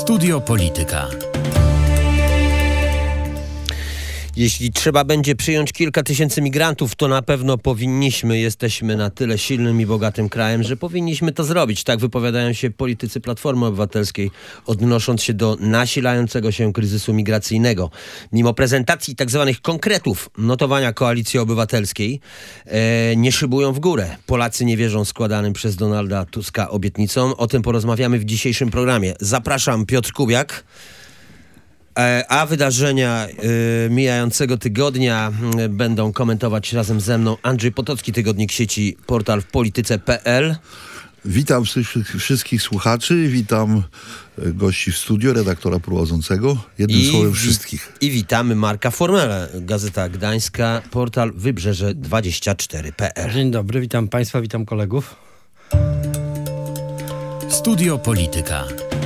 Studio Polityka. Jeśli trzeba będzie przyjąć kilka tysięcy migrantów, to na pewno powinniśmy. Jesteśmy na tyle silnym i bogatym krajem, że powinniśmy to zrobić. Tak wypowiadają się politycy Platformy Obywatelskiej, odnosząc się do nasilającego się kryzysu migracyjnego. Mimo prezentacji tzw. konkretów, notowania Koalicji Obywatelskiej nie szybują w górę. Polacy nie wierzą składanym przez Donalda Tuska obietnicom. O tym porozmawiamy w dzisiejszym programie. Zapraszam, Piotr Kubiak. A wydarzenia mijającego tygodnia będą komentować razem ze mną Andrzej Potocki, tygodnik sieci Portal w Polityce.pl. Witam wszystkich słuchaczy, witam gości w studio, redaktora prowadzącego, jednym słowem wszystkich. I witamy Marka Formela, Gazeta Gdańska, portal Wybrzeże24.pl. Dzień dobry, witam Państwa, witam kolegów. Studio Polityka.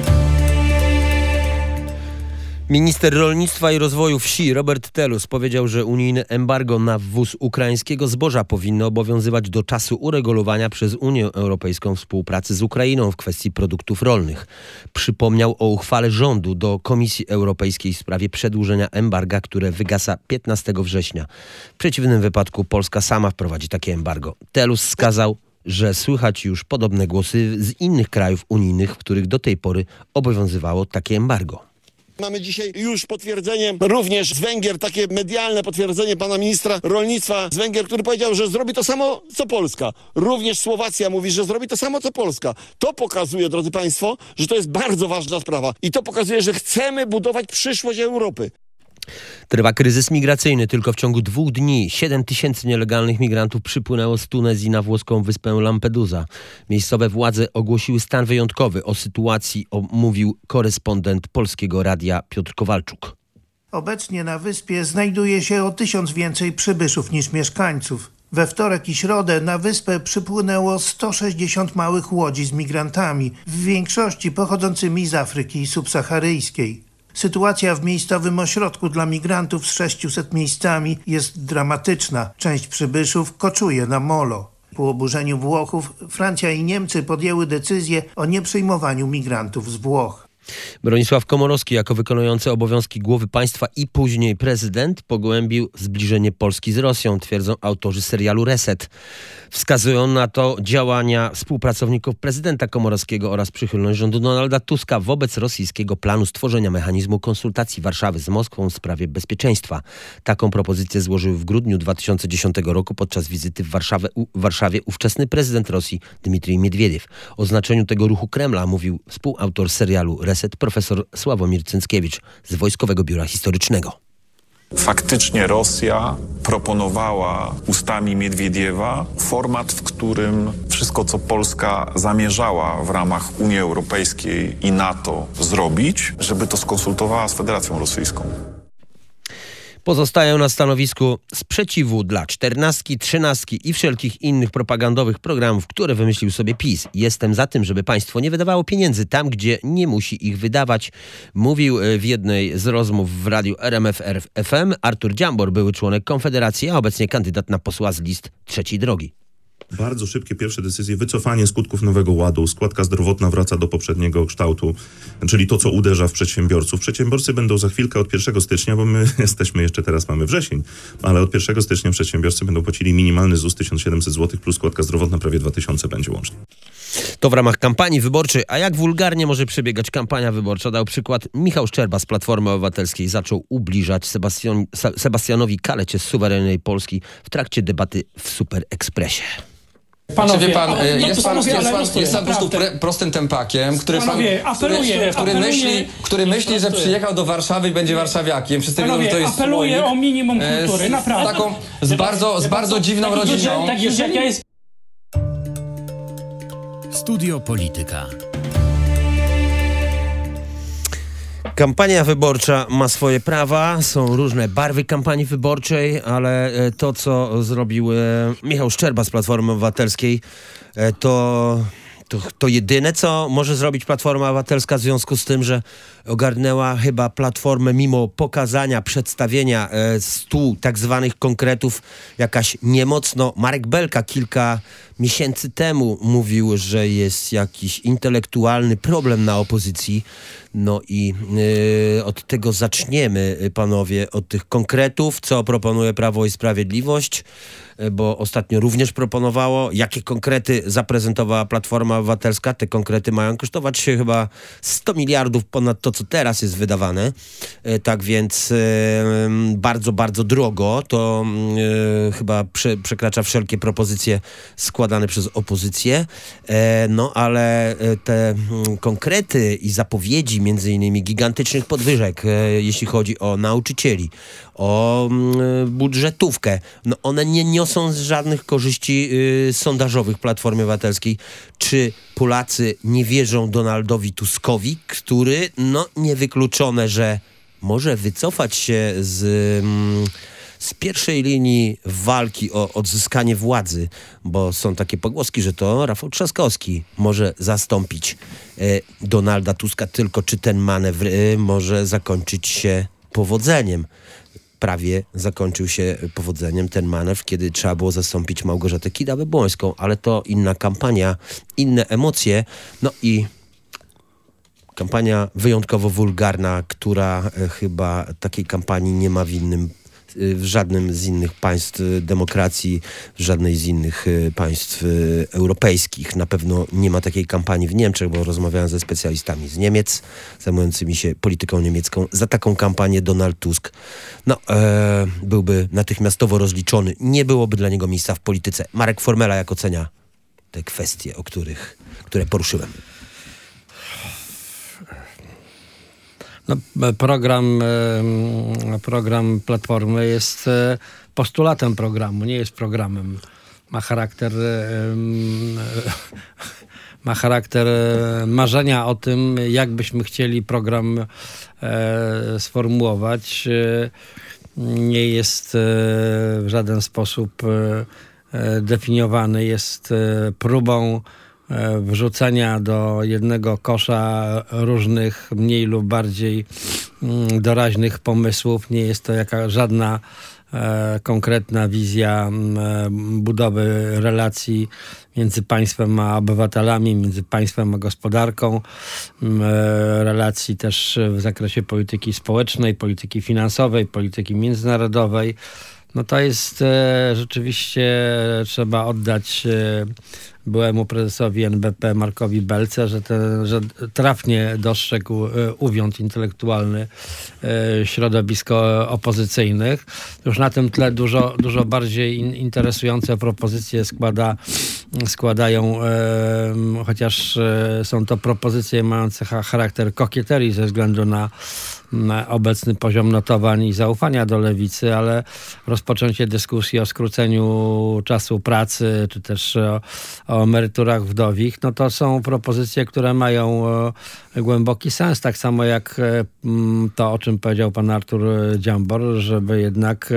Minister Rolnictwa i Rozwoju Wsi Robert Telus powiedział, że unijne embargo na wwóz ukraińskiego zboża powinno obowiązywać do czasu uregulowania przez Unię Europejską współpracy z Ukrainą w kwestii produktów rolnych. Przypomniał o uchwale rządu do Komisji Europejskiej w sprawie przedłużenia embarga, które wygasa 15 września. W przeciwnym wypadku Polska sama wprowadzi takie embargo. Telus wskazał, że słychać już podobne głosy z innych krajów unijnych, w których do tej pory obowiązywało takie embargo. Mamy dzisiaj już potwierdzenie również z Węgier, takie medialne potwierdzenie pana ministra rolnictwa z Węgier, który powiedział, że zrobi to samo co Polska. Również Słowacja mówi, że zrobi to samo co Polska. To pokazuje, drodzy państwo, że to jest bardzo ważna sprawa. I to pokazuje, że chcemy budować przyszłość Europy. Trwa kryzys migracyjny. Tylko w ciągu 2 dni 7 tysięcy nielegalnych migrantów przypłynęło z Tunezji na włoską wyspę Lampedusa. Miejscowe władze ogłosiły stan wyjątkowy. O sytuacji mówił korespondent Polskiego Radia Piotr Kowalczuk. Obecnie na wyspie znajduje się o 1000 więcej przybyszów niż mieszkańców. We wtorek i środę na wyspę przypłynęło 160 małych łodzi z migrantami, w większości pochodzącymi z Afryki subsaharyjskiej. Sytuacja w miejscowym ośrodku dla migrantów z 600 miejscami jest dramatyczna. Część przybyszów koczuje na molo. Po oburzeniu Włochów Francja i Niemcy podjęły decyzję o nieprzyjmowaniu migrantów z Włoch. Bronisław Komorowski jako wykonujący obowiązki głowy państwa i później prezydent pogłębił zbliżenie Polski z Rosją, twierdzą autorzy serialu Reset. Wskazują na to działania współpracowników prezydenta Komorowskiego oraz przychylność rządu Donalda Tuska wobec rosyjskiego planu stworzenia mechanizmu konsultacji Warszawy z Moskwą w sprawie bezpieczeństwa. Taką propozycję złożył w grudniu 2010 roku podczas wizyty w Warszawie ówczesny prezydent Rosji Dmitrij Miedwiediew. O znaczeniu tego ruchu Kremla mówił współautor serialu Reset profesor Sławomir Cęckiewicz z Wojskowego Biura Historycznego. Faktycznie Rosja proponowała ustami Miedwiediewa format, w którym wszystko, co Polska zamierzała w ramach Unii Europejskiej i NATO zrobić, żeby to skonsultowała z Federacją Rosyjską. Pozostają na stanowisku sprzeciwu dla 14, 13 i wszelkich innych propagandowych programów, które wymyślił sobie PiS. Jestem za tym, żeby państwo nie wydawało pieniędzy tam, gdzie nie musi ich wydawać, mówił w jednej z rozmów w radiu RMF FM Artur Dziambor, były członek Konfederacji, a obecnie kandydat na posła z list Trzeciej Drogi. Bardzo szybkie pierwsze decyzje, wycofanie skutków Nowego Ładu, składka zdrowotna wraca do poprzedniego kształtu, czyli to, co uderza w przedsiębiorców. Przedsiębiorcy będą za chwilkę od 1 stycznia, bo my jesteśmy jeszcze teraz, mamy wrzesień, ale od 1 stycznia przedsiębiorcy będą płacili minimalny ZUS 1700 zł plus składka zdrowotna prawie 2000 będzie łącznie. To w ramach kampanii wyborczej. A jak wulgarnie może przebiegać kampania wyborcza? Dał przykład Michał Szczerba z Platformy Obywatelskiej. Zaczął ubliżać Sebastianowi Kalecie z Suwerennej Polski w trakcie debaty w Super Expressie. Panowie, wie pan, jest pan po prostu prostym tempakiem, który myśli, że przyjechał do Warszawy i będzie warszawiakiem. Wszyscy wiedzą, że to jest apeluję o minimum kultury, naprawdę. Z bardzo dziwną rodziną. Studio Polityka. Kampania wyborcza ma swoje prawa, są różne barwy kampanii wyborczej, ale to, co zrobił Michał Szczerba z Platformy Obywatelskiej, to To jedyne, co może zrobić Platforma Obywatelska w związku z tym, że ogarnęła chyba Platformę mimo pokazania, przedstawienia 100 tak zwanych konkretów jakaś niemocno. Marek Belka kilka miesięcy temu mówił, że jest jakiś intelektualny problem na opozycji. No i od tego zaczniemy, panowie, od tych konkretów, co proponuje Prawo i Sprawiedliwość, bo ostatnio również proponowało, jakie konkrety zaprezentowała Platforma Obywatelska. Te konkrety mają kosztować się chyba 100 miliardów ponad to, co teraz jest wydawane. Tak więc bardzo, bardzo drogo. To chyba przekracza wszelkie propozycje składane przez opozycję. No ale te konkrety i zapowiedzi między innymi gigantycznych podwyżek, jeśli chodzi o nauczycieli, o budżetówkę, no one nie niosą żadnych korzyści sondażowych Platformie Obywatelskiej. Czy Polacy nie wierzą Donaldowi Tuskowi, który, no niewykluczone, że może wycofać się z pierwszej linii walki o odzyskanie władzy, bo są takie pogłoski, że to Rafał Trzaskowski może zastąpić Donalda Tuska, tylko czy ten manewr może zakończyć się powodzeniem. Prawie zakończył się powodzeniem ten manewr, kiedy trzeba było zastąpić Małgorzatę Kidawę-Błońską, ale to inna kampania, inne emocje, no i kampania wyjątkowo wulgarna, która chyba takiej kampanii nie ma w żadnym z innych państw demokracji, w żadnej z innych państw europejskich. Na pewno nie ma takiej kampanii w Niemczech, bo rozmawiałem ze specjalistami z Niemiec, zajmującymi się polityką niemiecką. Za taką kampanię Donald Tusk byłby natychmiastowo rozliczony. Nie byłoby dla niego miejsca w polityce. Marek Formela, jak ocenia te kwestie, które poruszyłem? No, program Platformy jest postulatem programu, nie jest programem. Ma charakter marzenia o tym, jak byśmy chcieli program sformułować. Nie jest w żaden sposób definiowany, jest próbą wrzucenia do jednego kosza różnych mniej lub bardziej doraźnych pomysłów. Nie jest to żadna konkretna wizja budowy relacji między państwem a obywatelami, między państwem a gospodarką, relacji też w zakresie polityki społecznej, polityki finansowej, polityki międzynarodowej. No to jest rzeczywiście, trzeba oddać byłemu prezesowi NBP Markowi Belce, że trafnie dostrzegł uwiąd intelektualny środowisko opozycyjnych. Już na tym tle dużo bardziej interesujące propozycje składają, chociaż są to propozycje mające charakter kokieterii ze względu na obecny poziom notowań i zaufania do lewicy, ale rozpoczęcie dyskusji o skróceniu czasu pracy, czy też o emeryturach wdowich, no to są propozycje, które mają głęboki sens, tak samo jak to, o czym powiedział pan Artur Dziambor, żeby jednak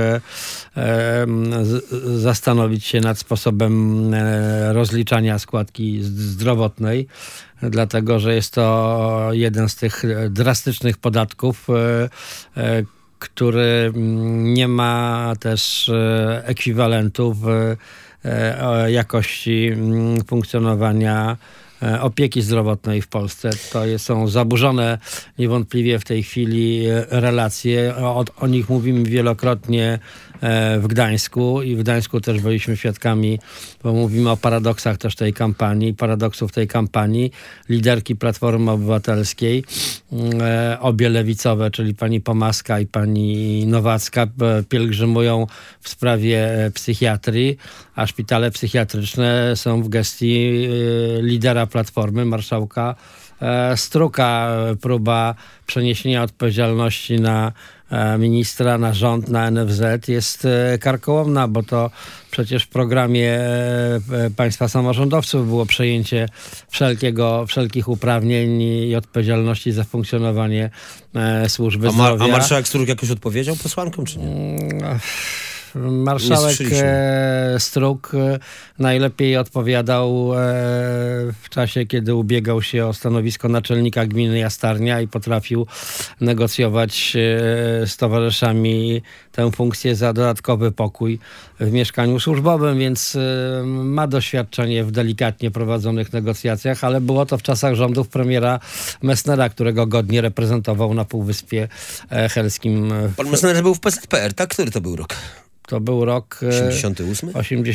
zastanowić się nad sposobem rozliczania składki zdrowotnej, dlatego że jest to jeden z tych drastycznych podatków, który nie ma też ekwiwalentu w jakości funkcjonowania opieki zdrowotnej w Polsce. To są zaburzone niewątpliwie w tej chwili relacje. O nich mówimy wielokrotnie w Gdańsku i w Gdańsku też byliśmy świadkami, bo mówimy o paradoksach też tej kampanii, paradoksów tej kampanii. Liderki Platformy Obywatelskiej, obie lewicowe, czyli pani Pomaska i pani Nowacka, pielgrzymują w sprawie psychiatrii, a szpitale psychiatryczne są w gestii lidera Platformy, marszałka Struka. Próba przeniesienia odpowiedzialności na ministra, na rząd, na NFZ jest karkołomna, bo to przecież w programie państwa samorządowców było przejęcie wszelkich uprawnień i odpowiedzialności za funkcjonowanie służby zdrowia. A marszałek Struk jakoś odpowiedział posłankom, czy nie? Marszałek Struk najlepiej odpowiadał w czasie, kiedy ubiegał się o stanowisko naczelnika gminy Jastarnia i potrafił negocjować z towarzyszami tę funkcję za dodatkowy pokój w mieszkaniu służbowym, więc ma doświadczenie w delikatnie prowadzonych negocjacjach, ale było to w czasach rządów premiera Messnera, którego godnie reprezentował na Półwyspie Helskim. Pan Messner był w PZPR, tak? Który to był rok? To był rok 88?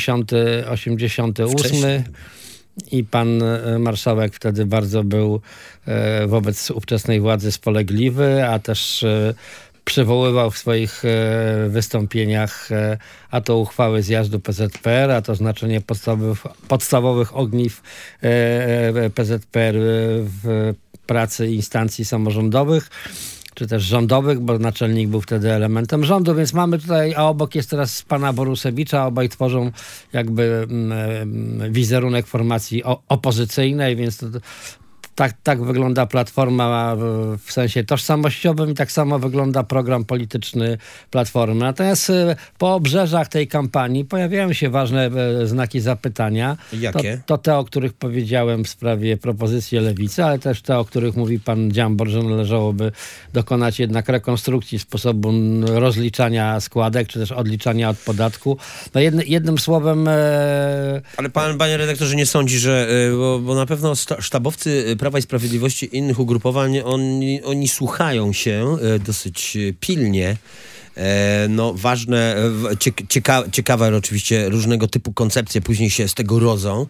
88. I pan marszałek wtedy bardzo był wobec ówczesnej władzy spolegliwy, a też przywoływał w swoich wystąpieniach a to uchwały zjazdu PZPR, a to znaczenie podstawowych ogniw PZPR w pracy instancji samorządowych, czy też rządowych, bo naczelnik był wtedy elementem rządu, więc mamy tutaj, a obok jest teraz pana Borusewicza, obaj tworzą jakby wizerunek formacji opozycyjnej, więc tak wygląda Platforma w sensie tożsamościowym i tak samo wygląda program polityczny Platformy. Natomiast po obrzeżach tej kampanii pojawiają się ważne znaki zapytania. Jakie? To te, o których powiedziałem w sprawie propozycji Lewicy, ale też te, o których mówi pan Dziambor, że należałoby dokonać jednak rekonstrukcji sposobu rozliczania składek, czy też odliczania od podatku. No jednym słowem... Ale panie redaktorze, nie sądzi, że... Bo na pewno sztabowcy Prawa i Sprawiedliwości i innych ugrupowań, oni słuchają się dosyć pilnie. No ważne, ciekawe oczywiście różnego typu koncepcje później się z tego rodzą.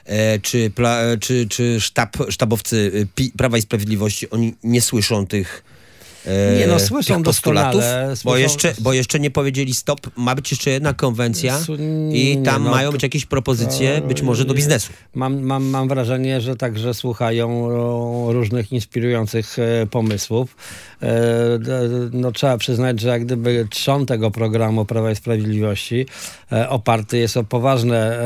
Czy sztabowcy Prawa i Sprawiedliwości, oni nie słyszą tych słyszą postulatów, bo jeszcze nie powiedzieli stop, ma być jeszcze jedna konwencja i tam mają być jakieś propozycje, być może do biznesu. Mam wrażenie, że także słuchają różnych inspirujących pomysłów. No, trzeba przyznać, że jak gdyby trzon tego programu Prawa i Sprawiedliwości oparty jest o poważne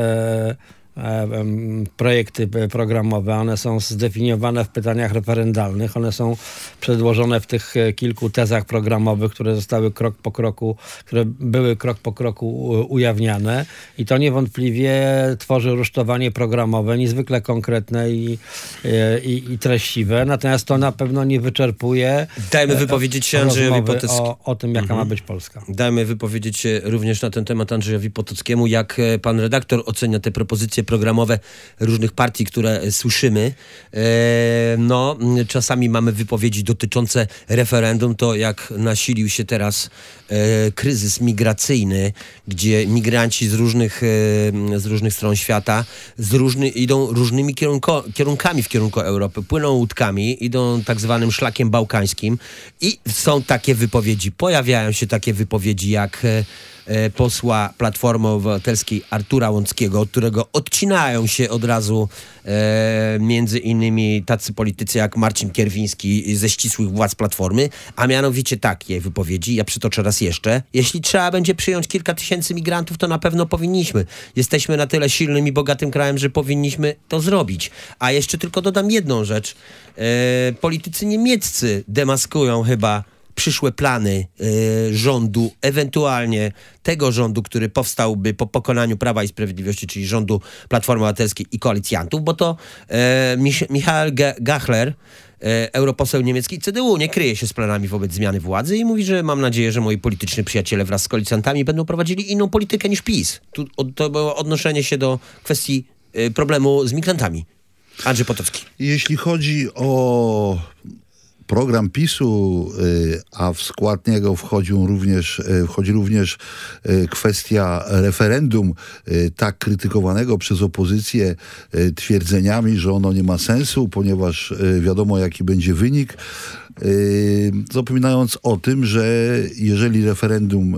projekty programowe. One są zdefiniowane w pytaniach referendalnych. One są przedłożone w tych kilku tezach programowych, które zostały które były krok po kroku ujawniane. I to niewątpliwie tworzy rusztowanie programowe, niezwykle konkretne i treściwe. Natomiast to na pewno nie wyczerpuje. Dajmy wypowiedzieć się Andrzejowi Potockiemu. O tym, jaka ma być Polska. Dajmy wypowiedzieć się również na ten temat Andrzejowi Potockiemu. Jak pan redaktor ocenia te propozycje programowe różnych partii, które słyszymy? No, czasami mamy wypowiedzi dotyczące referendum, to jak nasilił się teraz kryzys migracyjny, gdzie migranci z różnych stron świata idą różnymi kierunkami w kierunku Europy, płyną łódkami, idą tak zwanym szlakiem bałkańskim i są takie wypowiedzi, pojawiają się takie wypowiedzi jak posła Platformy Obywatelskiej Artura Łąckiego, od którego odcinają się od razu między innymi tacy politycy jak Marcin Kierwiński ze ścisłych władz Platformy, a mianowicie takie wypowiedzi, ja przytoczę raz jeszcze: jeśli trzeba będzie przyjąć kilka tysięcy migrantów, to na pewno powinniśmy. Jesteśmy na tyle silnym i bogatym krajem, że powinniśmy to zrobić. A jeszcze tylko dodam jedną rzecz. Politycy niemieccy demaskują chyba przyszłe plany rządu, ewentualnie tego rządu, który powstałby po pokonaniu Prawa i Sprawiedliwości, czyli rządu Platformy Obywatelskiej i koalicjantów, bo to Michael Gachler, europoseł niemiecki CDU, nie kryje się z planami wobec zmiany władzy i mówi, że mam nadzieję, że moi polityczni przyjaciele wraz z koalicjantami będą prowadzili inną politykę niż PiS. To było odnoszenie się do kwestii problemu z migrantami. Andrzej Potocki. Jeśli chodzi o program PiS-u, a w skład niego wchodzi również kwestia referendum, tak krytykowanego przez opozycję twierdzeniami, że ono nie ma sensu, ponieważ wiadomo, jaki będzie wynik. Zapominając o tym, że jeżeli referendum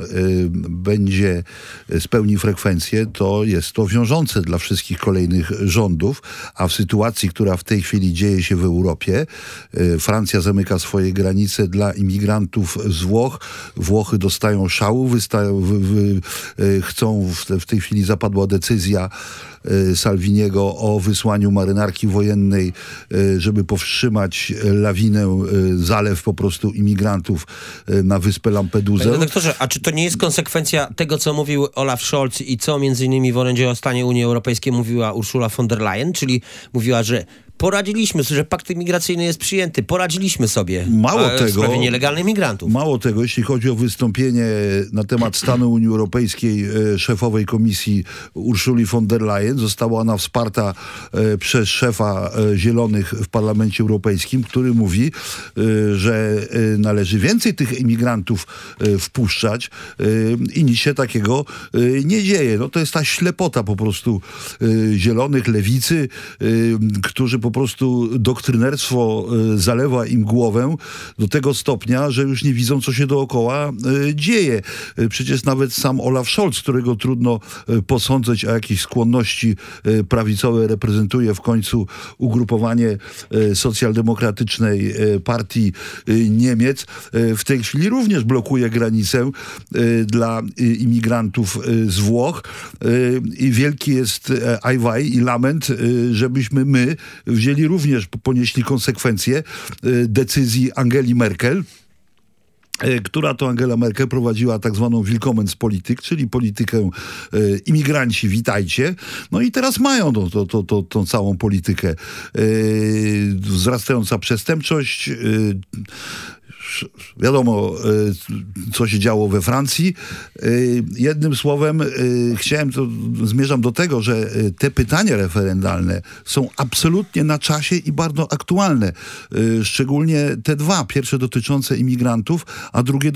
spełni frekwencję, to jest to wiążące dla wszystkich kolejnych rządów, a w sytuacji, która w tej chwili dzieje się w Europie, Francja zamyka swoje granice dla imigrantów z Włoch. Włochy dostają szału, chcą, w tej chwili zapadła decyzja Salviniego o wysłaniu marynarki wojennej, żeby powstrzymać lawinę, zalew po prostu imigrantów na wyspę Lampedusę. Panie doktorze, a czy to nie jest konsekwencja tego, co mówił Olaf Scholz i co między innymi w orędziu o stanie Unii Europejskiej mówiła Ursula von der Leyen, czyli mówiła, że poradziliśmy sobie, że pakt migracyjny jest przyjęty. Poradziliśmy sobie w sprawie nielegalnych migrantów. Mało tego, jeśli chodzi o wystąpienie na temat stanu Unii Europejskiej szefowej komisji Ursuli von der Leyen, została ona wsparta przez szefa Zielonych w Parlamencie Europejskim, który mówi, że należy więcej tych imigrantów wpuszczać i nic się takiego nie dzieje. No to jest ta ślepota po prostu Zielonych, Lewicy, którzy po prostu doktrynerstwo zalewa im głowę do tego stopnia, że już nie widzą, co się dookoła dzieje. Przecież nawet sam Olaf Scholz, którego trudno posądzać o jakieś skłonności prawicowe, reprezentuje w końcu ugrupowanie socjaldemokratycznej partii Niemiec, w tej chwili również blokuje granicę dla imigrantów z Włoch i wielki jest ajwaj i lament, żebyśmy my ponieśli konsekwencje decyzji Angeli Merkel, która to Angela Merkel prowadziła tak zwaną Willkommenspolitik, czyli politykę imigranci, witajcie. No i teraz mają tą całą politykę. Wzrastająca przestępczość, wiadomo, co się działo we Francji. Jednym słowem, zmierzam do tego, że te pytania referendalne są absolutnie na czasie i bardzo aktualne. Szczególnie te dwa. Pierwsze dotyczące imigrantów, a drugie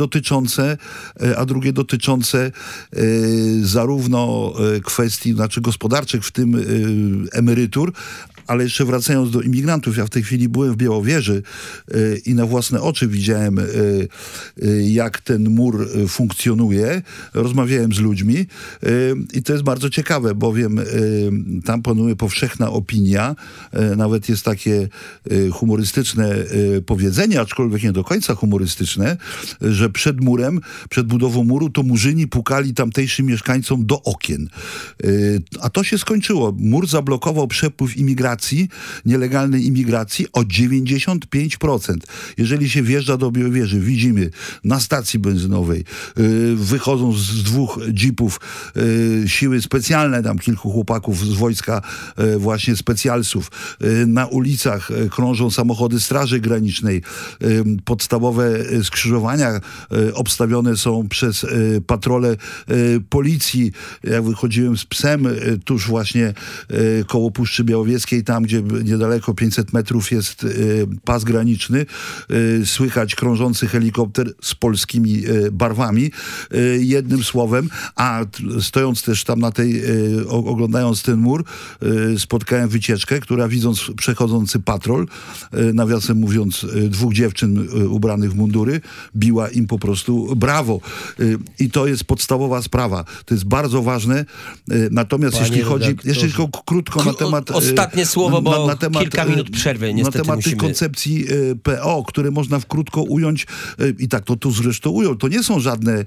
dotyczące zarówno kwestii, gospodarczych, w tym emerytur, ale jeszcze wracając do imigrantów, ja w tej chwili byłem w Białowieży i na własne oczy widziałem, jak ten mur funkcjonuje. Rozmawiałem z ludźmi i to jest bardzo ciekawe, bowiem tam panuje powszechna opinia, nawet jest takie humorystyczne powiedzenie, aczkolwiek nie do końca humorystyczne, że przed budową muru to murzyni pukali tamtejszym mieszkańcom do okien. A to się skończyło. Mur zablokował przepływ nielegalnej imigracji o 95%. Jeżeli się wjeżdża do Białowieży, widzimy na stacji benzynowej, wychodzą z dwóch jeepów siły specjalne, tam kilku chłopaków z wojska właśnie specjalsów. Na ulicach krążą samochody Straży Granicznej. Podstawowe skrzyżowania obstawione są przez patrole policji. Jak wychodziłem z psem, tuż właśnie koło Puszczy Białowieskiej, tam gdzie niedaleko 500 metrów jest pas graniczny, słychać krążący helikopter z polskimi barwami. Jednym słowem, a stojąc też tam oglądając ten mur, spotkałem wycieczkę, która widząc przechodzący patrol, nawiasem mówiąc dwóch dziewczyn ubranych w mundury, biła im po prostu brawo. I to jest podstawowa sprawa. To jest bardzo ważne. Natomiast jeśli chodzi, jeszcze tylko krótko na temat... Ostatnie słowo, bo na temat, kilka minut przerwy niestety na temat tych koncepcji PO, które można krótko ująć i tak to tu zresztą ujął. To nie są żadne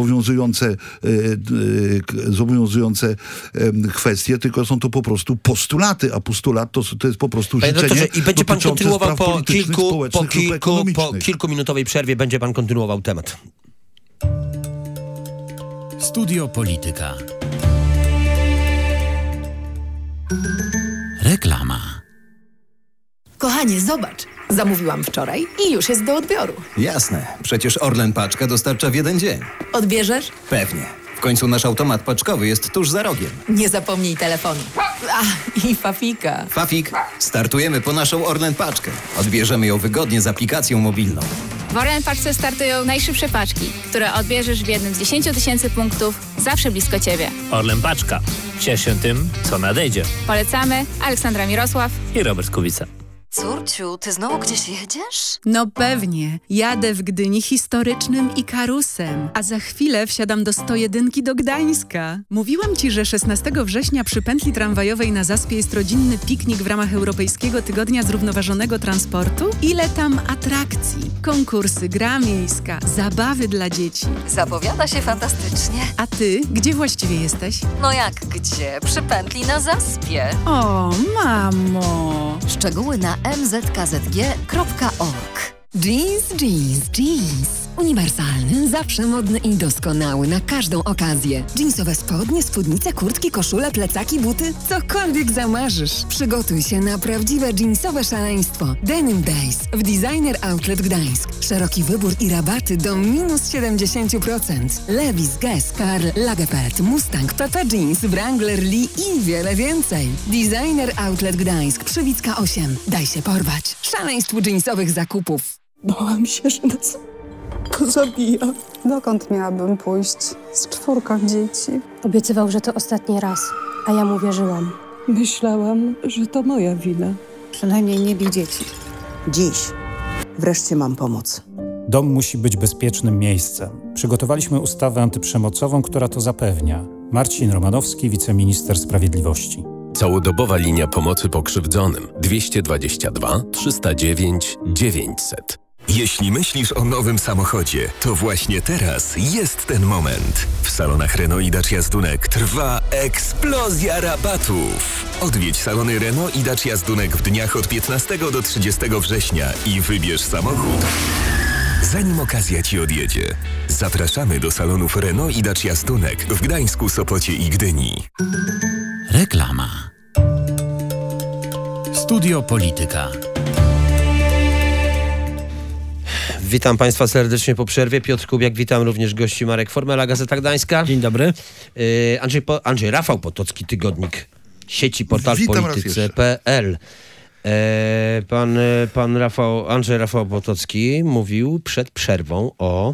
zobowiązujące kwestie, tylko są to po prostu postulaty, a postulat to jest po prostu życzenie. I będzie pan kontynuował po kilkuminutowej przerwie, będzie pan kontynuował temat. Studio Polityka. Reklama. Kochanie, zobacz. Zamówiłam wczoraj i już jest do odbioru. Jasne. Przecież Orlen Paczka dostarcza w jeden dzień. Odbierzesz? Pewnie. W końcu nasz automat paczkowy jest tuż za rogiem. Nie zapomnij telefonu. I Fafika. Fafik, startujemy po naszą Orlen Paczkę. Odbierzemy ją wygodnie z aplikacją mobilną. W Orlen Paczce startują najszybsze paczki, które odbierzesz w jednym z 10 000 punktów, zawsze blisko Ciebie. Orlen Paczka. Ciesz się tym, co nadejdzie. Polecamy Aleksandra Mirosław i Robert Kubica. Córciu, ty znowu gdzieś jedziesz? No pewnie. Jadę w Gdyni historycznym Ikarusem, a za chwilę wsiadam do 101 do Gdańska. Mówiłam ci, że 16 września przy pętli tramwajowej na Zaspie jest rodzinny piknik w ramach Europejskiego Tygodnia Zrównoważonego Transportu? Ile tam atrakcji, konkursy, gra miejska, zabawy dla dzieci. Zapowiada się fantastycznie. A ty, gdzie właściwie jesteś? No jak gdzie? Przy pętli na Zaspie. O, mamo! Szczegóły na mzkzg.org. Jeans. Uniwersalny, zawsze modny i doskonały na każdą okazję. Jeansowe spodnie, spódnice, kurtki, koszule, plecaki, buty. Cokolwiek zamarzysz. Przygotuj się na prawdziwe jeansowe szaleństwo. Denim Days w Designer Outlet Gdańsk. Szeroki wybór i rabaty do minus 70%. Levi's, Guess, Karl Lagerfeld, Mustang, Pepe Jeans, Wrangler, Lee i wiele więcej. Designer Outlet Gdańsk, Przywicka 8. Daj się porwać. Szaleństwu jeansowych zakupów. Bałam się, że nas pozabija. Dokąd miałabym pójść z 4 dzieci? Obiecywał, że to ostatni raz, a ja mu wierzyłam. Myślałam, że to moja wina. Przynajmniej nie bij dzieci. Dziś wreszcie mam pomoc. Dom musi być bezpiecznym miejscem. Przygotowaliśmy ustawę antyprzemocową, która to zapewnia. Marcin Romanowski, wiceminister sprawiedliwości. Całodobowa linia pomocy pokrzywdzonym 222 309 900. Jeśli myślisz o nowym samochodzie, to właśnie teraz jest ten moment. W salonach Renault i Dacia Zdunek trwa eksplozja rabatów. Odwiedź salony Renault i Dacia Zdunek w dniach od 15 do 30 września i wybierz samochód, zanim okazja Ci odjedzie. Zapraszamy do salonów Renault i Dacia Zdunek w Gdańsku, Sopocie i Gdyni. Reklama. Studio Polityka. Witam Państwa serdecznie po przerwie. Piotr Kubiak, witam również gości Marek Formela, Gazeta Gdańska. Dzień dobry. Rafał Potocki, Tygodnik Sieci, portal polityce.pl. Andrzej Rafał Potocki mówił przed przerwą o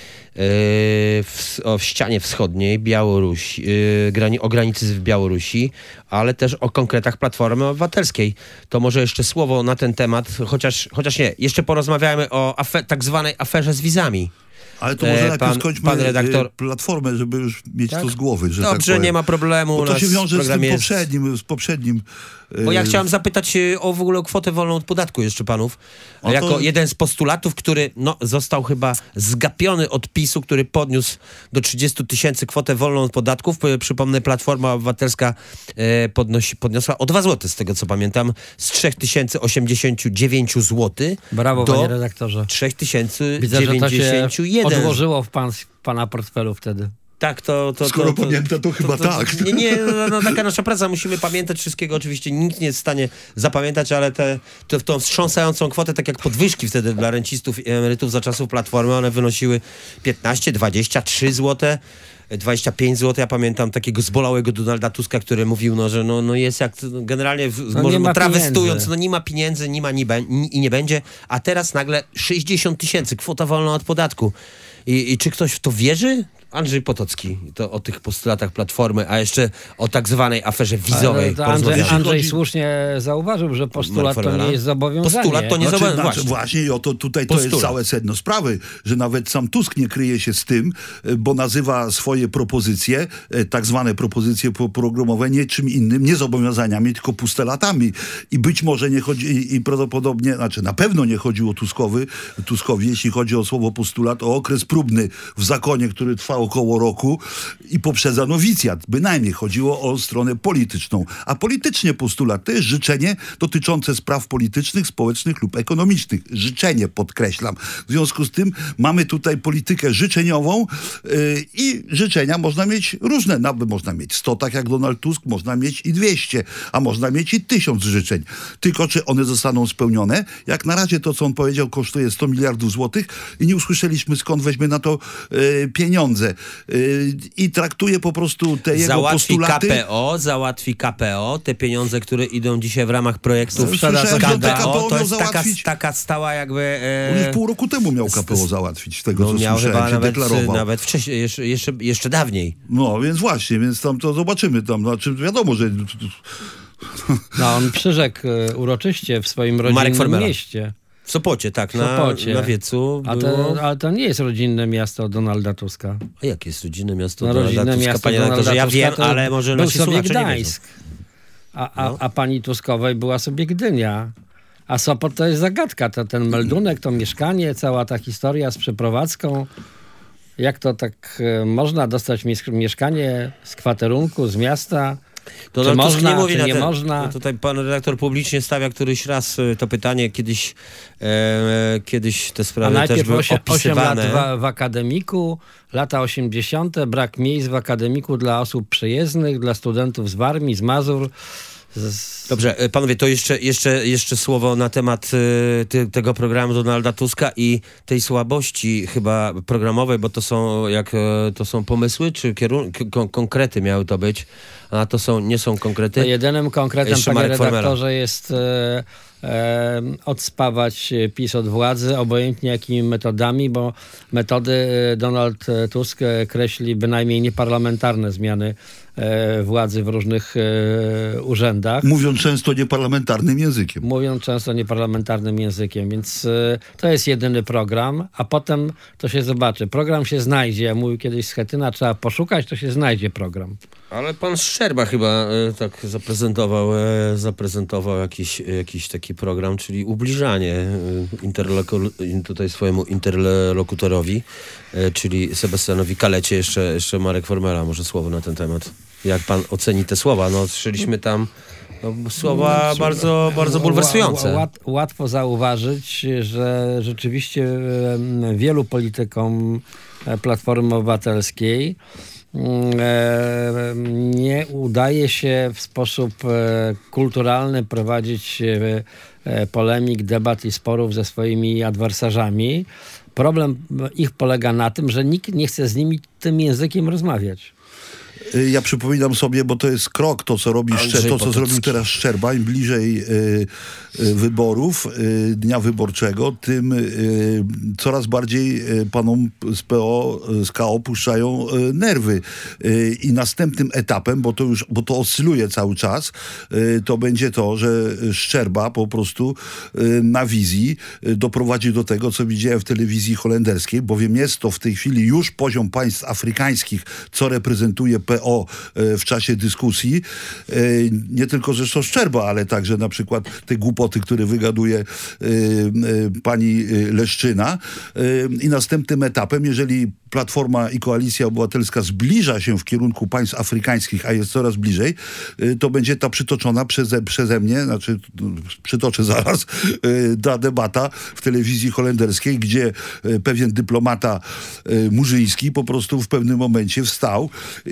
ścianie wschodniej Białorusi, o granicy w Białorusi, ale też o konkretach Platformy Obywatelskiej. To może jeszcze słowo na ten temat, chociaż nie. Jeszcze porozmawiajmy o tak zwanej aferze z wizami. Ale to może najpierw skończmy pan redaktor... Platformę, żeby już mieć to z głowy. Że Dobrze, tak nie ma problemu. Bo to się wiąże z tym poprzednim. Bo ja chciałem zapytać w ogóle o kwotę wolną od podatku jeszcze panów. Jako jeden z postulatów, który został chyba zgapiony od PiS-u, który podniósł do 30 000 kwotę wolną od podatków. Przypomnę, Platforma Obywatelska podniosła o 2 zł, z tego co pamiętam, z 3089 zł Brawo, do panie redaktorze. 3091. Odłożyło w pana portfelu wtedy. Tak, Skoro pamięta, to chyba tak. Nie, taka nasza praca, musimy pamiętać wszystkiego, oczywiście nikt nie jest w stanie zapamiętać, ale tą wstrząsającą kwotę, tak jak podwyżki wtedy dla rencistów i emerytów za czasów Platformy, one wynosiły 15, 23 zł, 25 zł. Ja pamiętam takiego zbolałego Donalda Tuska, który mówił, że jest jak generalnie, może trawestując, nie ma pieniędzy, nie ma i nie będzie, a teraz nagle 60 000, kwota wolna od podatku. I czy ktoś w to wierzy? Andrzej Potocki, to o tych postulatach Platformy, a jeszcze o tak zwanej aferze wizowej. Andrzej słusznie zauważył, że postulat to nie jest zobowiązanie. Postulat to nie zobowiązanie. Właśnie i oto tutaj to jest całe sedno sprawy, że nawet sam Tusk nie kryje się z tym, bo nazywa swoje propozycje, tak zwane propozycje programowe, nie czym innym, nie zobowiązaniami, tylko pustelatami. I być może nie chodzi, i prawdopodobnie, na pewno nie chodziło Tuskowi, jeśli chodzi o słowo postulat, o okres próbny w zakonie, który trwał około roku i poprzedza nowicjat. Bynajmniej chodziło o stronę polityczną. A politycznie postulat to jest życzenie dotyczące spraw politycznych, społecznych lub ekonomicznych. Życzenie, podkreślam. W związku z tym mamy tutaj politykę życzeniową i życzenia można mieć różne. Nawet można mieć 100, tak jak Donald Tusk, można mieć i 200, a można mieć i 1000 życzeń. Tylko czy one zostaną spełnione? Jak na razie to, co on powiedział, kosztuje 100 miliardów złotych i nie usłyszeliśmy, skąd weźmie na to pieniądze. I traktuje po prostu te jego postulaty. Załatwi KPO, te pieniądze, które idą dzisiaj w ramach projektów KPO, to jest taka stała jakby... On już pół roku temu miał KPO załatwić, z tego co słyszałem, się deklarował. Nawet wcześniej, jeszcze dawniej. No, więc właśnie, więc tam to zobaczymy. Wiadomo, że No on przyrzekł uroczyście w swoim rodzinnym mieście. W Sopocie, tak, w Sopocie. Na Wiecu było... Ale to nie jest rodzinne miasto Donalda Tuska. A jakie jest rodzinne miasto Donalda Tuska? Rodzinne miasto Donalda ja Tuska wiem, ale może był nasi sobie słuchacze Gdańsk. A pani Tuskowej była sobie Gdynia. A Sopot to jest zagadka. Ten meldunek, to mieszkanie, cała ta historia z przeprowadzką. Jak to tak można dostać mieszkanie z kwaterunku, z miasta? To czy można, nie, mówi czy nie można? No tutaj pan redaktor publicznie stawia któryś raz to pytanie, kiedyś te sprawy też były opisywane. 8 lat w akademiku, lata 80., brak miejsc w akademiku dla osób przyjezdnych, dla studentów z Warmii, z Mazur. Dobrze, panowie, to jeszcze słowo na temat tego programu Donalda Tuska i tej słabości chyba programowej, bo to są pomysły, czy konkrety miały to być, a nie są konkrety. To jedynym konkretem, panie redaktorze, jest odspawać PiS od władzy, obojętnie jakimi metodami, bo metody Donald Tusk kreśli bynajmniej nieparlamentarne zmiany władzy w różnych urzędach. Mówiąc często nieparlamentarnym językiem. Więc to jest jedyny program, a potem to się zobaczy. Program się znajdzie. Ja mówił kiedyś Schetyna, trzeba poszukać, to się znajdzie program. Ale pan Szczerba chyba tak zaprezentował jakiś taki program, czyli ubliżanie tutaj swojemu interlokutorowi, czyli Sebastianowi Kalecie. Jeszcze Marek Formela, może słowo na ten temat. Jak pan oceni te słowa? No, słyszeliśmy tam słowa bardzo, bardzo bulwersujące. Łatwo zauważyć, że rzeczywiście wielu politykom Platformy Obywatelskiej nie udaje się w sposób kulturalny prowadzić polemik, debat i sporów ze swoimi adwersarzami. Problem ich polega na tym, że nikt nie chce z nimi tym językiem rozmawiać. Ja przypominam sobie, bo to jest krok, to co zrobił teraz Szczerba, im bliżej wyborów, dnia wyborczego, tym coraz bardziej panom z KO puszczają nerwy. I następnym etapem, bo to oscyluje cały czas, to będzie to, że Szczerba po prostu na wizji doprowadzi do tego, co widziałem w telewizji holenderskiej, bowiem jest to w tej chwili już poziom państw afrykańskich, co reprezentuje PO w czasie dyskusji. Nie tylko zresztą Szczerba, ale także na przykład te głupoty, które wygaduje pani Leszczyna. I następnym etapem, jeżeli Platforma i Koalicja Obywatelska zbliża się w kierunku państw afrykańskich, a jest coraz bliżej, to będzie ta przytoczona przeze mnie, przytoczę zaraz, ta debata w telewizji holenderskiej, gdzie pewien dyplomata murzyński po prostu w pewnym momencie wstał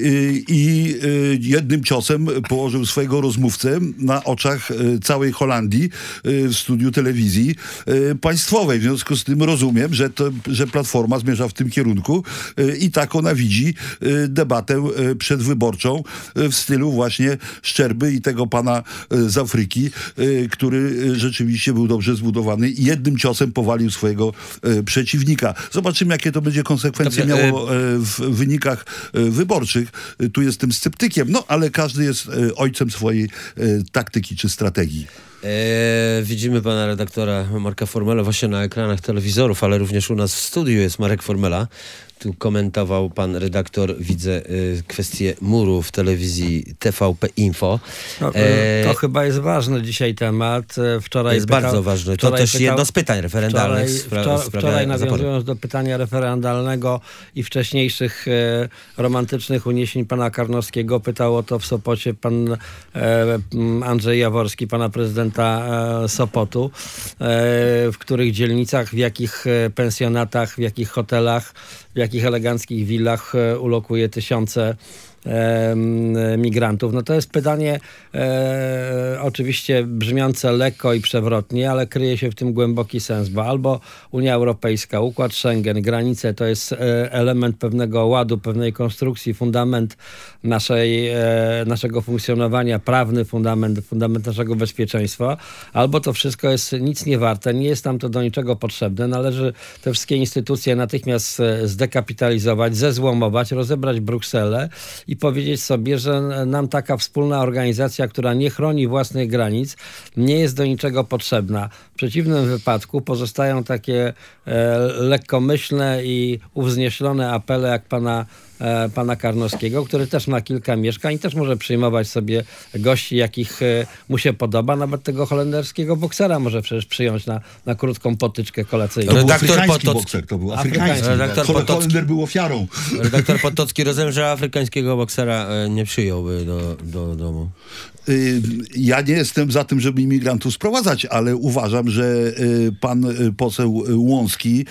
i jednym ciosem położył swojego rozmówcę na oczach całej Holandii w studiu telewizji państwowej. W związku z tym rozumiem, że Platforma zmierza w tym kierunku i tak ona widzi debatę przedwyborczą w stylu właśnie Szczerby i tego pana z Afryki, który rzeczywiście był dobrze zbudowany i jednym ciosem powalił swojego przeciwnika. Zobaczymy, jakie to będzie konsekwencje miało w wynikach wyborczych. Tu jestem sceptykiem, ale każdy jest ojcem swojej taktyki czy strategii. Widzimy pana redaktora Marka Formela właśnie na ekranach telewizorów, ale również u nas w studiu jest Marek Formela. Tu komentował pan redaktor, widzę, kwestię muru w telewizji TVP Info. To chyba jest ważny dzisiaj temat. Wczoraj jest bardzo ważny. To też jedno z pytań referendalnych. Wczoraj nawiązując do pytania referendalnego i wcześniejszych romantycznych uniesień pana Karnowskiego, pytał o to w Sopocie pan Andrzej Jaworski, pana prezydenta Sopotu, w których dzielnicach, w jakich pensjonatach, w jakich hotelach, w jakich eleganckich willach ulokuje tysiące migrantów. To jest pytanie oczywiście brzmiące lekko i przewrotnie, ale kryje się w tym głęboki sens, bo albo Unia Europejska, układ Schengen, granice to jest element pewnego ładu, pewnej konstrukcji, fundament naszego funkcjonowania, prawny fundament naszego bezpieczeństwa, albo to wszystko jest nic nie warte, nie jest nam to do niczego potrzebne, należy te wszystkie instytucje natychmiast zdekapitalizować, zezłomować, rozebrać Brukselę i powiedzieć sobie, że nam taka wspólna organizacja, która nie chroni własnych granic, nie jest do niczego potrzebna. W przeciwnym wypadku pozostają takie lekkomyślne i uwznieślone apele jak pana Karnowskiego, który też ma kilka mieszkań i też może przyjmować sobie gości, jakich mu się podoba. Nawet tego holenderskiego boksera może przecież przyjąć na krótką potyczkę kolacyjną. To był afrykański bokser, to był afrykański. Holender był ofiarą. Redaktor Potocki, rozumiem, że afrykańskiego boksera nie przyjąłby do domu. Ja nie jestem za tym, żeby imigrantów sprowadzać, ale uważam, że pan poseł Łąski,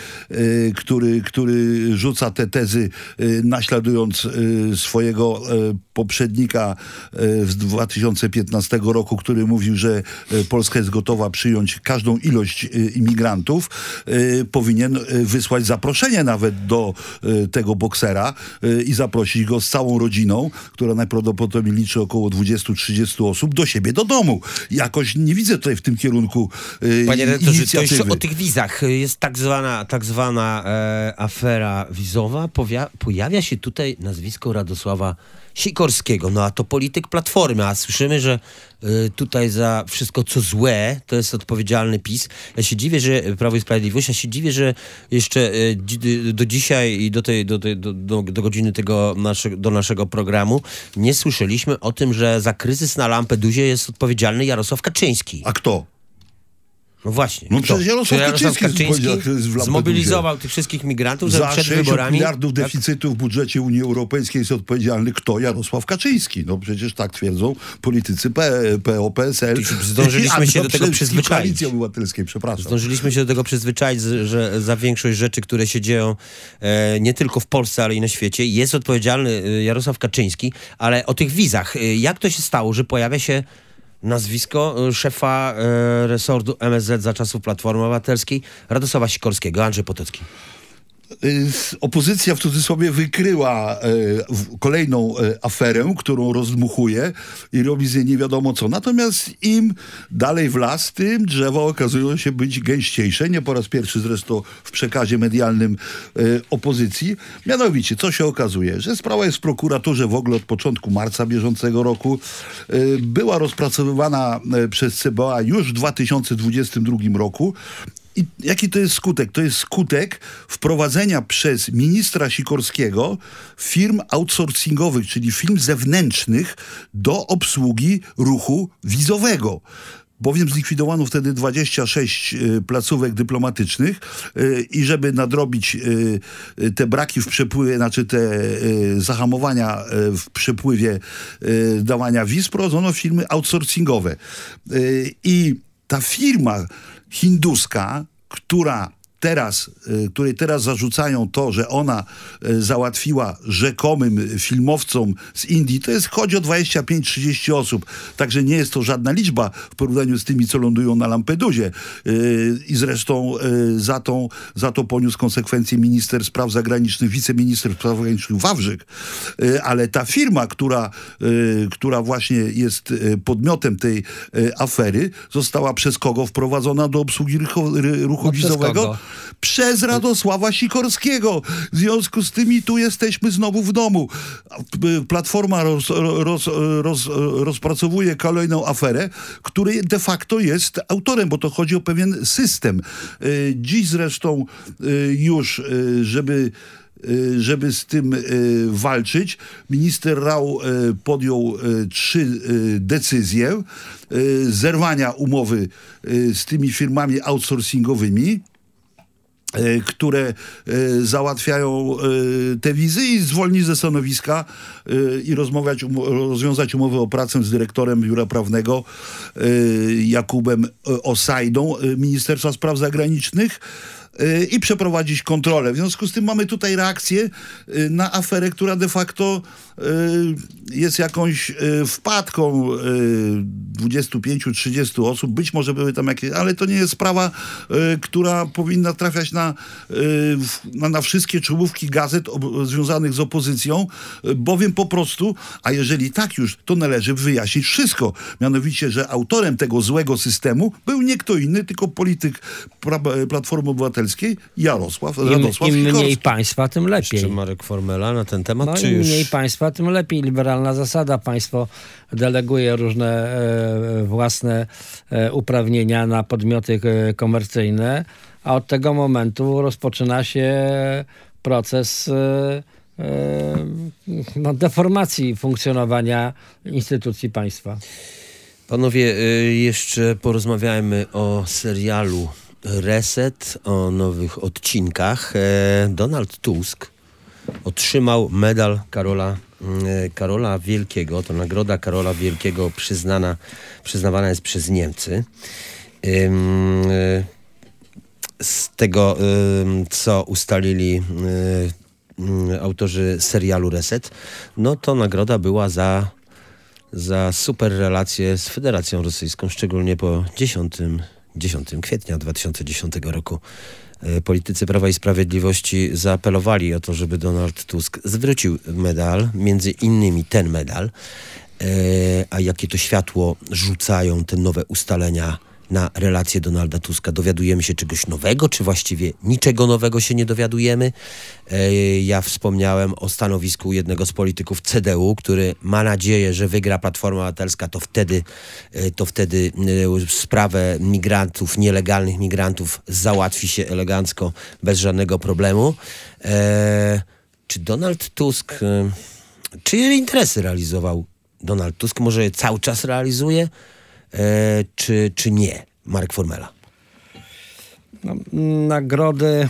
który rzuca te tezy, naśladując swojego poprzednika z 2015 roku, który mówił, że Polska jest gotowa przyjąć każdą ilość imigrantów, powinien wysłać zaproszenie nawet do tego boksera i zaprosić go z całą rodziną, która najprawdopodobniej liczy około 20-30 osób, do siebie, do domu. Jakoś nie widzę tutaj w tym kierunku Panie redaktorze, to inicjatywy. jeszcze o tych wizach. Jest tak zwana afera wizowa. Pojawia się tutaj nazwisko Radosława Sikorskiego. No a to polityk Platformy, a słyszymy, że tutaj za wszystko co złe to jest odpowiedzialny PiS. Ja się dziwię, że Prawo i Sprawiedliwość, ja się dziwię, że jeszcze do dzisiaj i do godziny do naszego programu nie słyszeliśmy o tym, że za kryzys na Lampedusie jest odpowiedzialny Jarosław Kaczyński. A kto? No właśnie. No przecież Jarosław Kaczyński zmobilizował tych wszystkich migrantów, żeby przed wyborami... Za 60 miliardów deficytu w budżecie Unii Europejskiej jest odpowiedzialny kto? Jarosław Kaczyński. No przecież tak twierdzą politycy PO, PSL. Zdążyliśmy się do tego przyzwyczaić. Koalicji Obywatelskiej, przepraszam. Zdążyliśmy się do tego przyzwyczaić, że za większość rzeczy, które się dzieją nie tylko w Polsce, ale i na świecie, jest odpowiedzialny Jarosław Kaczyński. Ale o tych wizach, jak to się stało, że pojawia się nazwisko szefa resortu MSZ za czasów Platformy Obywatelskiej, Radosława Sikorskiego? Andrzej Potocki. Opozycja w cudzysłowie wykryła kolejną aferę, którą rozdmuchuje i robi z niej nie wiadomo co. Natomiast im dalej w las, tym drzewa okazują się być gęściejsze. Nie po raz pierwszy zresztą w przekazie medialnym opozycji. Mianowicie, co się okazuje? Że sprawa jest w prokuraturze w ogóle od początku marca bieżącego roku. Była rozpracowywana przez CBA już w 2022 roku. I jaki to jest skutek? To jest skutek wprowadzenia przez ministra Sikorskiego firm outsourcingowych, czyli firm zewnętrznych do obsługi ruchu wizowego. Bowiem zlikwidowano wtedy 26 placówek dyplomatycznych i żeby nadrobić te braki w przepływie, znaczy te zahamowania w przepływie dawania wiz, prowadzono firmy outsourcingowe. I ta firma hinduska, której teraz zarzucają to, że ona załatwiła rzekomym filmowcom z Indii, chodzi o 25-30 osób. Także nie jest to żadna liczba w porównaniu z tymi, co lądują na Lampedusie. I zresztą za to poniósł konsekwencje minister spraw zagranicznych, wiceminister spraw zagranicznych Wawrzyk. Ale ta firma, która właśnie jest podmiotem tej afery, została przez kogo wprowadzona do obsługi ruchu wizowego? Przez Radosława Sikorskiego. W związku z tym i tu jesteśmy znowu w domu. Platforma rozpracowuje kolejną aferę, której de facto jest autorem, bo to chodzi o pewien system. Dziś zresztą już, żeby z tym walczyć, minister Rau podjął 3 decyzje zerwania umowy z tymi firmami outsourcingowymi, które załatwiają te wizy, i zwolni ze stanowiska i rozwiązać umowę o pracę z dyrektorem biura prawnego Jakubem Osajdą Ministerstwa Spraw Zagranicznych i przeprowadzić kontrolę. W związku z tym mamy tutaj reakcję na aferę, która de facto jest jakąś wpadką 25-30 osób. Być może były tam jakieś, ale to nie jest sprawa, która powinna trafiać na wszystkie czołówki gazet związanych z opozycją, bowiem po prostu, a jeżeli tak już, to należy wyjaśnić wszystko. Mianowicie, że autorem tego złego systemu był nie kto inny, tylko polityk Platformy Obywatelskiej, Obywatelskiej Radosław Im Sikorski. mniej państwa, tym lepiej. Czy Marek Formela na ten temat, No czy im już... mniej państwa, tym lepiej. Liberalna zasada. Państwo deleguje różne własne uprawnienia na podmioty komercyjne, a od tego momentu rozpoczyna się proces deformacji funkcjonowania instytucji państwa. Panowie, jeszcze porozmawiajmy o serialu Reset, o nowych odcinkach. Donald Tusk otrzymał medal Karola Wielkiego. To nagroda Karola Wielkiego przyznawana jest przez Niemcy. Z tego, co ustalili autorzy serialu Reset, no to nagroda była za super relacje z Federacją Rosyjską, szczególnie po 10 kwietnia 2010 roku. Politycy Prawa i Sprawiedliwości zaapelowali o to, żeby Donald Tusk zwrócił medal, między innymi ten medal. A jakie to światło rzucają te nowe ustalenia na relacje Donalda Tuska? Dowiadujemy się czegoś nowego, czy właściwie niczego nowego się nie dowiadujemy? Ja wspomniałem o stanowisku jednego z polityków CDU, który ma nadzieję, że wygra Platforma Obywatelska, to wtedy sprawę migrantów, nielegalnych migrantów załatwi się elegancko, bez żadnego problemu. Czy Donald Tusk, czyje interesy realizował Donald Tusk? Może je cały czas realizuje? Czy nie? Marek Formela. No, nagrody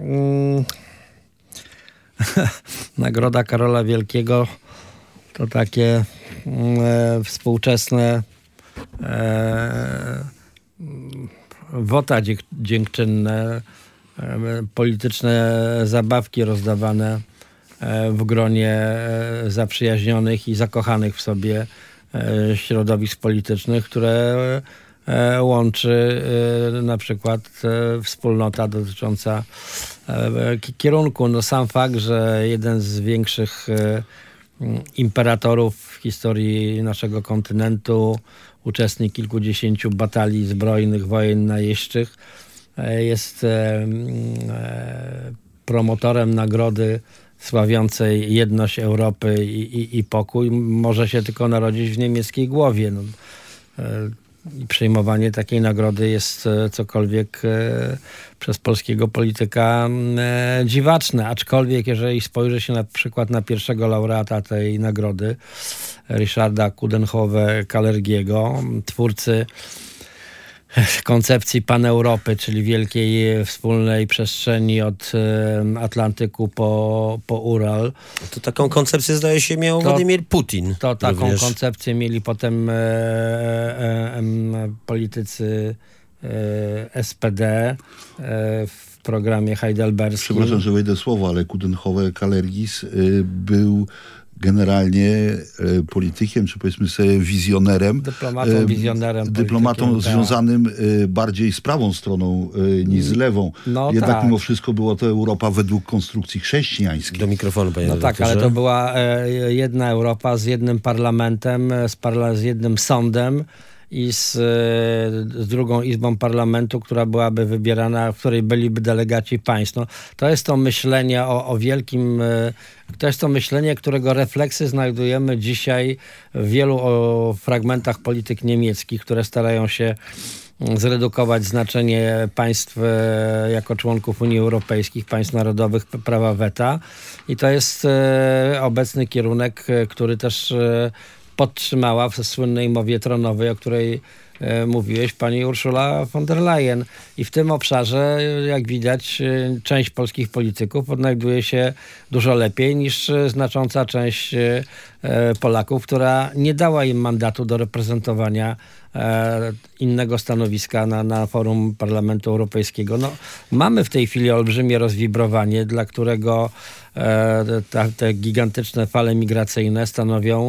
Nagroda Karola Wielkiego to takie współczesne wota dziękczynne, polityczne zabawki rozdawane w gronie zaprzyjaźnionych i zakochanych w sobie środowisk politycznych, które łączy na przykład wspólnota dotycząca kierunku. No sam fakt, że jeden z większych imperatorów w historii naszego kontynentu, uczestnik kilkudziesięciu batalii zbrojnych, wojen najeźdźczych, jest promotorem nagrody sławiącej jedność Europy i pokój, może się tylko narodzić w niemieckiej głowie. No, i przyjmowanie takiej nagrody jest cokolwiek przez polskiego polityka dziwaczne. Aczkolwiek, jeżeli spojrzy się na przykład na pierwszego laureata tej nagrody, Ryszarda Coudenhove-Kalergiego, twórcy koncepcji Paneuropy, czyli wielkiej wspólnej przestrzeni od Atlantyku po Ural. To taką koncepcję, zdaje się, miał Władimir Putin. To taką koncepcję mieli potem politycy SPD w programie heidelberskim. Przepraszam, że wejdę słowo, ale Coudenhove-Kalergis był generalnie politykiem, czy powiedzmy sobie wizjonerem. Dyplomatą związanym bardziej z prawą stroną niż z lewą. No jednak tak. Mimo wszystko było to Europa według konstrukcji chrześcijańskiej. Do mikrofonu, panie redaktorze. Tak, ale to była jedna Europa z jednym parlamentem, z jednym sądem i z drugą izbą parlamentu, która byłaby wybierana, w której byliby delegaci państw. No, to jest to myślenie o wielkim... To jest to myślenie, którego refleksy znajdujemy dzisiaj w wielu fragmentach polityk niemieckich, które starają się zredukować znaczenie państw jako członków Unii Europejskiej, państw narodowych, prawa weta. I to jest obecny kierunek, który też podtrzymała w słynnej mowie tronowej, o której mówiłeś, pani Ursula von der Leyen. I w tym obszarze, jak widać, część polskich polityków odnajduje się dużo lepiej niż znacząca część Polaków, która nie dała im mandatu do reprezentowania innego stanowiska na forum Parlamentu Europejskiego. No, mamy w tej chwili olbrzymie rozwibrowanie, dla którego te gigantyczne fale migracyjne stanowią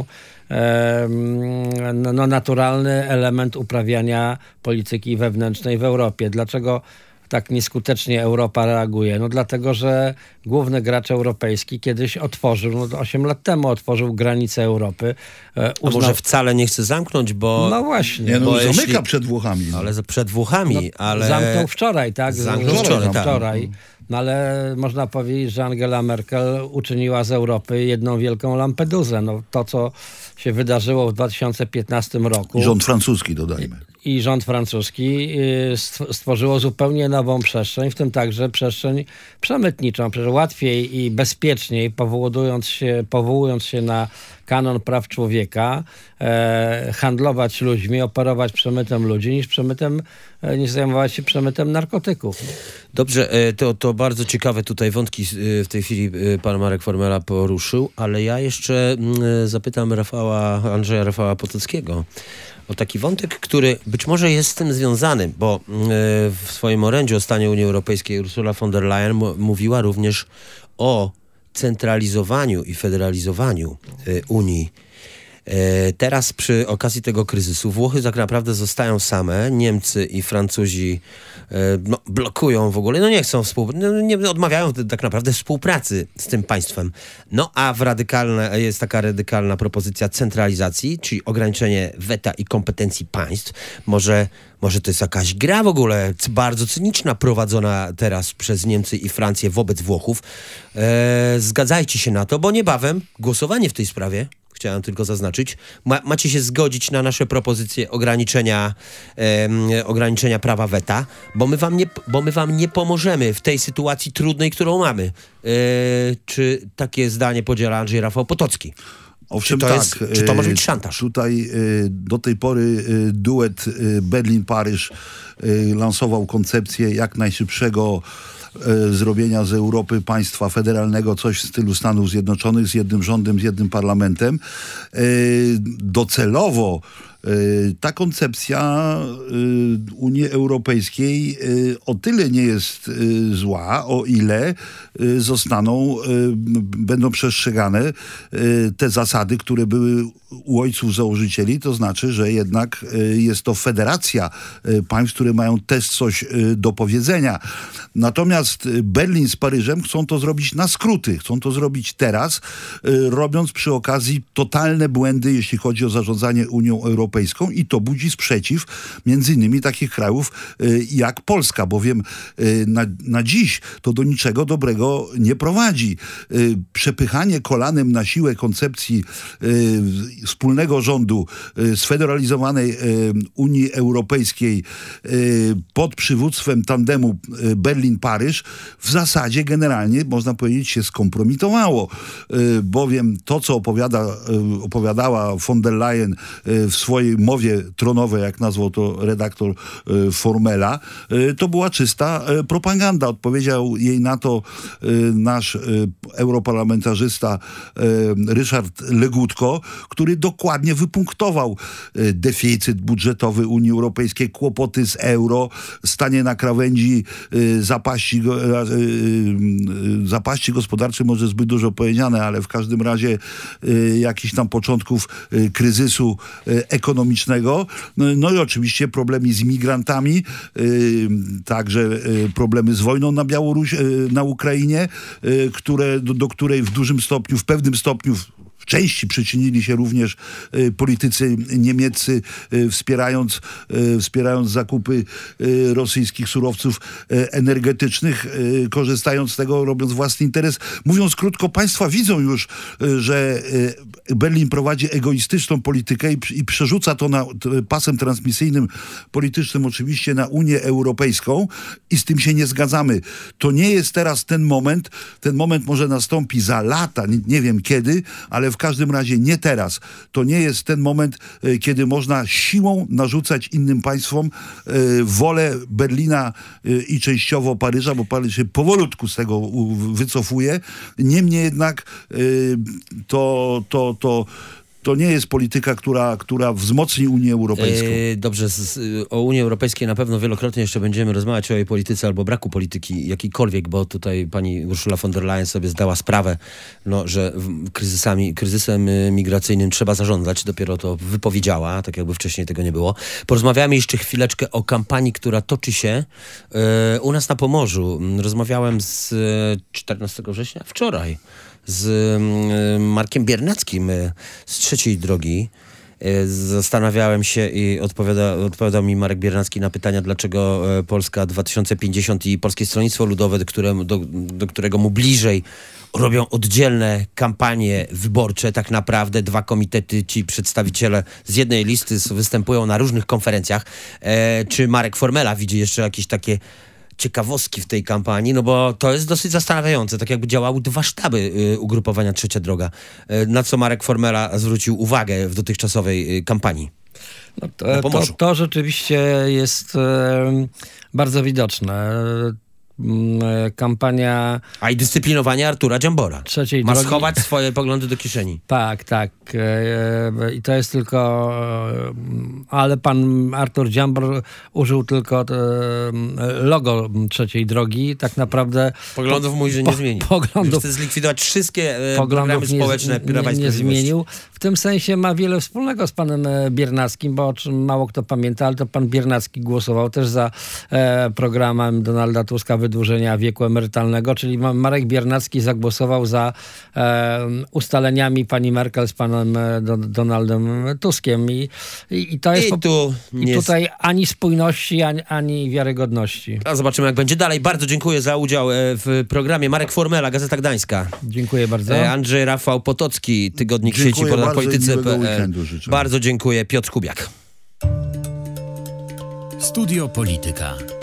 naturalny element uprawiania polityki wewnętrznej w Europie. Dlaczego tak nieskutecznie Europa reaguje? No dlatego, że główny gracz europejski kiedyś otworzył, 8 lat temu otworzył granice Europy. A może wcale nie chce zamknąć, bo... No właśnie. Nie, no zamyka przed Włochami. Ale przed Włochami, ale... Zamknął wczoraj, tak? Zamknął wczoraj. No ale można powiedzieć, że Angela Merkel uczyniła z Europy jedną wielką Lampedusę. No to, co się wydarzyło w 2015 roku. I rząd francuski, dodajmy. I rząd francuski stworzyło zupełnie nową przestrzeń, w tym także przestrzeń przemytniczą. Przecież łatwiej i bezpieczniej, powołując się na kanon praw człowieka, handlować ludźmi, operować przemytem ludzi, niż zajmować się przemytem narkotyków. Dobrze, to bardzo ciekawe tutaj wątki w tej chwili pan Marek Formela poruszył, ale ja jeszcze zapytam Andrzeja Rafała Potockiego o taki wątek, który być może jest z tym związany, bo w swoim orędziu o stanie Unii Europejskiej Ursula von der Leyen mówiła również o centralizowaniu i federalizowaniu Unii. Teraz przy okazji tego kryzysu Włochy tak naprawdę zostają same. Niemcy i Francuzi blokują w ogóle, nie chcą nie odmawiają tak naprawdę współpracy z tym państwem. No a jest taka radykalna propozycja centralizacji, czyli ograniczenie weta i kompetencji państw. Może to jest jakaś gra w ogóle bardzo cyniczna, prowadzona teraz przez Niemcy i Francję wobec Włochów. Zgadzajcie się na to, bo niebawem głosowanie w tej sprawie. Chciałem tylko zaznaczyć. Macie się zgodzić na nasze propozycje ograniczenia prawa weta, bo my wam nie pomożemy w tej sytuacji trudnej, którą mamy. Czy takie zdanie podziela Andrzej Rafał Potocki? Owszem, czy to może być szantaż? Tutaj do tej pory duet Berlin-Paryż lansował koncepcję jak najszybszego zrobienia z Europy państwa federalnego, coś w stylu Stanów Zjednoczonych, z jednym rządem, z jednym parlamentem. Docelowo ta koncepcja Unii Europejskiej o tyle nie jest zła, o ile będą przestrzegane te zasady, które były u ojców założycieli, to znaczy, że jednak jest to federacja państw, które mają też coś do powiedzenia. Natomiast Berlin z Paryżem chcą to zrobić na skróty, chcą to zrobić teraz, robiąc przy okazji totalne błędy, jeśli chodzi o zarządzanie Unią Europejską, i to budzi sprzeciw między innymi takich krajów jak Polska, bowiem na dziś to do niczego dobrego nie prowadzi. Przepychanie kolanem na siłę koncepcji wspólnego rządu sfederalizowanej Unii Europejskiej pod przywództwem tandemu Berlin-Paryż w zasadzie generalnie, można powiedzieć, się skompromitowało, bowiem to, co opowiadała von der Leyen w swojej mowie tronowej, jak nazwał to redaktor Formela, to była czysta propaganda. Odpowiedział jej na to nasz europarlamentarzysta Ryszard Legutko, który dokładnie wypunktował deficyt budżetowy Unii Europejskiej, kłopoty z euro, stanie na krawędzi zapaści gospodarczej, może zbyt dużo powiedziane, ale w każdym razie jakichś tam początków kryzysu ekonomicznego. No i oczywiście problemy z imigrantami, także problemy z wojną na na Ukrainie, do której w pewnym stopniu w części przyczynili się również politycy niemieccy, wspierając zakupy rosyjskich surowców energetycznych, korzystając z tego, robiąc własny interes. Mówiąc krótko, państwa widzą już, że Berlin prowadzi egoistyczną politykę i przerzuca to pasem transmisyjnym politycznym oczywiście na Unię Europejską i z tym się nie zgadzamy. To nie jest teraz ten moment. Ten moment może nastąpi za lata, nie wiem kiedy, ale w każdym razie nie teraz. To nie jest ten moment, kiedy można siłą narzucać innym państwom wolę Berlina i częściowo Paryża, bo Paryż się powolutku z tego wycofuje. Niemniej jednak to to nie jest polityka, która wzmocni Unię Europejską. Dobrze, o Unii Europejskiej na pewno wielokrotnie jeszcze będziemy rozmawiać, o jej polityce albo braku polityki jakiejkolwiek, bo tutaj pani Ursula von der Leyen sobie zdała sprawę, że kryzysem migracyjnym trzeba zarządzać. Dopiero to wypowiedziała, tak jakby wcześniej tego nie było. Porozmawiamy jeszcze chwileczkę o kampanii, która toczy się u nas na Pomorzu. Rozmawiałem z 14 września, wczoraj, z Markiem Biernackim z Trzeciej Drogi. Zastanawiałem się i odpowiadał mi Marek Biernacki na pytania, dlaczego Polska 2050 i Polskie Stronnictwo Ludowe, do którego mu bliżej, robią oddzielne kampanie wyborcze. Tak naprawdę dwa komitety, ci przedstawiciele z jednej listy występują na różnych konferencjach. Czy Marek Formela widzi jeszcze jakieś takie ciekawostki w tej kampanii? No bo to jest dosyć zastanawiające. Tak jakby działały dwa sztaby ugrupowania Trzecia Droga. Na co Marek Formela zwrócił uwagę w dotychczasowej kampanii? No to rzeczywiście jest bardzo widoczne. Kampania... A i dyscyplinowanie Artura Dziambora. Trzeciej Ma drogi. schować swoje poglądy do kieszeni. Tak. I to jest tylko... Ale pan Artur Dziambor użył tylko logo Trzeciej Drogi. Tak naprawdę... Poglądów mój, że nie zmienił. Chce zlikwidować wszystkie programy społeczne Prawa i nie Sprawiedliwości. zmienił. W tym sensie ma wiele wspólnego z panem Biernackim, bo o czym mało kto pamięta, ale to pan Biernacki głosował też za programem Donalda Tuska wydłużenia wieku emerytalnego, czyli Marek Biernacki zagłosował za ustaleniami pani Merkel z panem Donaldem Tuskiem. I to jest tutaj ani spójności, ani wiarygodności. A zobaczymy, jak będzie dalej. Bardzo dziękuję za udział w programie. Marek Formela, Gazeta Gdańska. Dziękuję bardzo. Andrzej Rafał Potocki, Tygodnik Sieci Portal Politycy.pl. Bardzo dziękuję. Piotr Kubiak. Studio Polityka.